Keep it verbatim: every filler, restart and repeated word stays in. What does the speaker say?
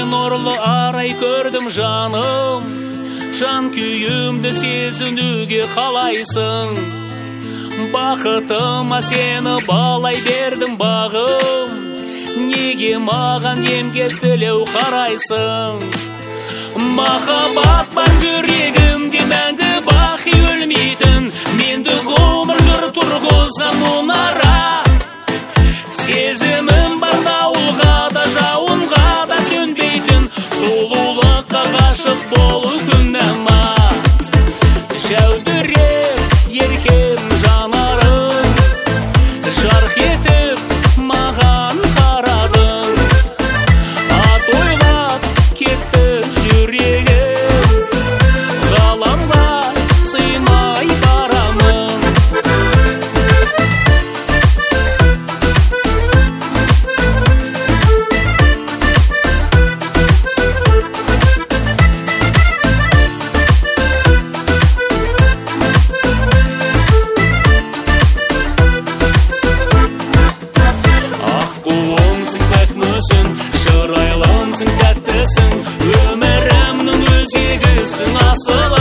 нұрлы арай көрдім жаным, жан күйімді сезінуге қалайсың. Бақытыма сені балай бердім бағым, неге маған емге тілеу қарайсың? Махаббат бар жүрегімде мәңгі бақи өлмейтін, менді ғұмыр жыр тұрғызған мұнара. Сезімім бар дауылға да жауынға да сөнбейтін, сұлулыққа ғашық болу күнәма. Жәудірек еркем жанарың, жарқ етіп маған қарадың. Ат ойлап кетті жүрегім, ғаламға сыймай барамын. Шырайлымсың, тәттісің, өмірімнің өзегісің, асыл